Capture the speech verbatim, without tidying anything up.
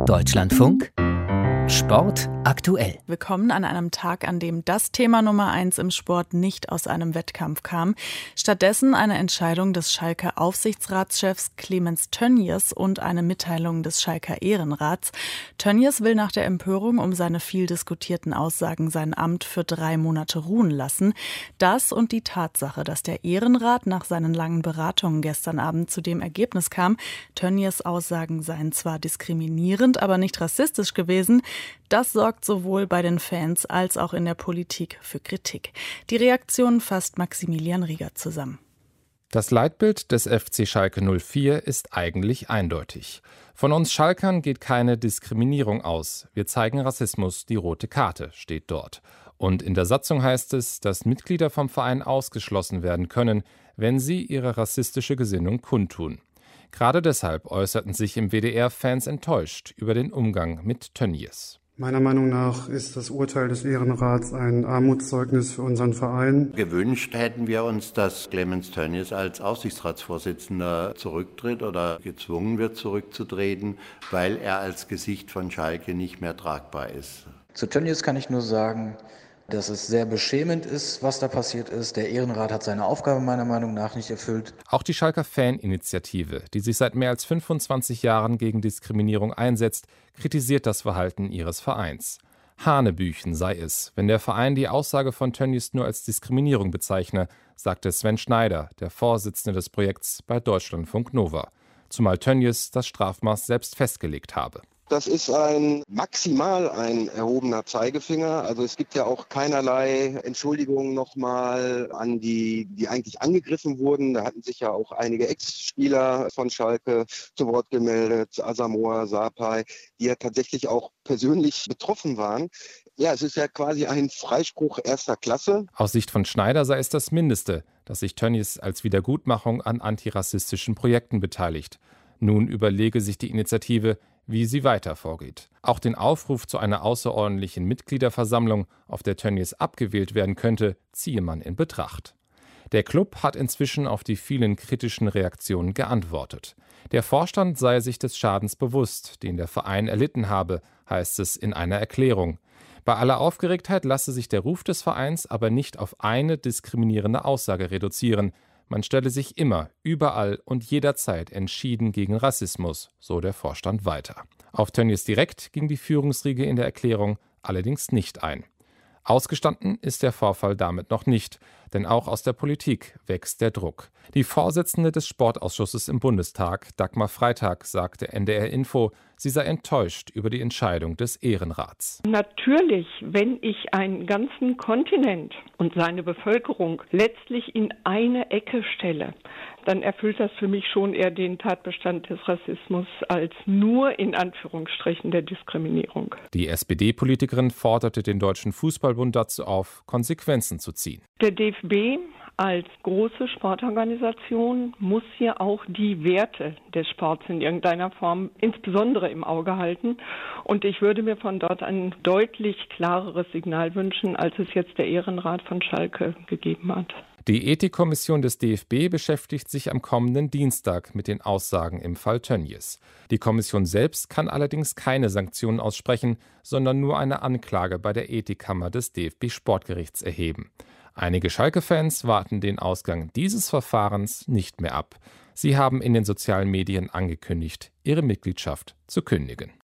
Deutschlandfunk Sport aktuell. Willkommen an einem Tag, an dem das Thema Nummer eins im Sport nicht aus einem Wettkampf kam. Stattdessen eine Entscheidung des Schalker Aufsichtsratschefs Clemens Tönnies und eine Mitteilung des Schalker Ehrenrats. Tönnies will nach der Empörung um seine viel diskutierten Aussagen sein Amt für drei Monate ruhen lassen. Das und die Tatsache, dass der Ehrenrat nach seinen langen Beratungen gestern Abend zu dem Ergebnis kam, Tönnies Aussagen seien zwar diskriminierend, aber nicht rassistisch gewesen. Das sorgt sowohl bei den Fans als auch in der Politik für Kritik. Die Reaktion fasst Maximilian Rieger zusammen. Das Leitbild des F C Schalke null vier ist eigentlich eindeutig. Von uns Schalkern geht keine Diskriminierung aus. Wir zeigen Rassismus die rote Karte, steht dort. Und in der Satzung heißt es, dass Mitglieder vom Verein ausgeschlossen werden können, wenn sie ihre rassistische Gesinnung kundtun. Gerade deshalb äußerten sich im W D R Fans enttäuscht über den Umgang mit Tönnies. Meiner Meinung nach ist das Urteil des Ehrenrats ein Armutszeugnis für unseren Verein. Gewünscht hätten wir uns, dass Clemens Tönnies als Aufsichtsratsvorsitzender zurücktritt oder gezwungen wird zurückzutreten, weil er als Gesicht von Schalke nicht mehr tragbar ist. Zu Tönnies kann ich nur sagen, dass es sehr beschämend ist, was da passiert ist. Der Ehrenrat hat seine Aufgabe meiner Meinung nach nicht erfüllt. Auch die Schalker Faninitiative, die sich seit mehr als fünfundzwanzig Jahren gegen Diskriminierung einsetzt, kritisiert das Verhalten ihres Vereins. Hanebüchen sei es, wenn der Verein die Aussage von Tönnies nur als Diskriminierung bezeichne, sagte Sven Schneider, der Vorsitzende des Projekts bei Deutschlandfunk Nova. Zumal Tönnies das Strafmaß selbst festgelegt habe. Das ist ein maximal ein erhobener Zeigefinger. Also es gibt ja auch keinerlei Entschuldigungen nochmal an die, die eigentlich angegriffen wurden. Da hatten sich ja auch einige Ex-Spieler von Schalke zu Wort gemeldet, Asamoah, Sarpay, die ja tatsächlich auch persönlich betroffen waren. Ja, es ist ja quasi ein Freispruch erster Klasse. Aus Sicht von Schneider sei es das Mindeste, dass sich Tönnies als Wiedergutmachung an antirassistischen Projekten beteiligt. Nun überlege sich die Initiative, wie sie weiter vorgeht. Auch den Aufruf zu einer außerordentlichen Mitgliederversammlung, auf der Tönnies abgewählt werden könnte, ziehe man in Betracht. Der Club hat inzwischen auf die vielen kritischen Reaktionen geantwortet. Der Vorstand sei sich des Schadens bewusst, den der Verein erlitten habe, heißt es in einer Erklärung. Bei aller Aufgeregtheit lasse sich der Ruf des Vereins aber nicht auf eine diskriminierende Aussage reduzieren. Man stelle sich immer, überall und jederzeit entschieden gegen Rassismus, so der Vorstand weiter. Auf Tönnies direkt ging die Führungsriege in der Erklärung allerdings nicht ein. Ausgestanden ist der Vorfall damit noch nicht, denn auch aus der Politik wächst der Druck. Die Vorsitzende des Sportausschusses im Bundestag, Dagmar Freitag, sagte N D R Info, sie sei enttäuscht über die Entscheidung des Ehrenrats. Natürlich, wenn ich einen ganzen Kontinent und seine Bevölkerung letztlich in eine Ecke stelle, dann erfüllt das für mich schon eher den Tatbestand des Rassismus als nur in Anführungsstrichen der Diskriminierung. Die S P D-Politikerin forderte den Deutschen Fußballbund dazu auf, Konsequenzen zu ziehen. Der D F B als große Sportorganisation muss hier auch die Werte des Sports in irgendeiner Form insbesondere im Auge halten. Und ich würde mir von dort ein deutlich klareres Signal wünschen, als es jetzt der Ehrenrat von Schalke gegeben hat. Die Ethikkommission des D F B beschäftigt sich am kommenden Dienstag mit den Aussagen im Fall Tönnies. Die Kommission selbst kann allerdings keine Sanktionen aussprechen, sondern nur eine Anklage bei der Ethikkammer des D F B-Sportgerichts erheben. Einige Schalke-Fans warten den Ausgang dieses Verfahrens nicht mehr ab. Sie haben in den sozialen Medien angekündigt, ihre Mitgliedschaft zu kündigen.